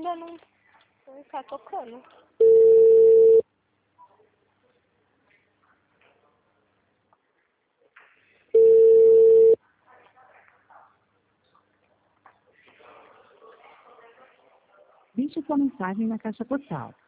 ainda não tá tocando. Deixe sua mensagem na caixa postal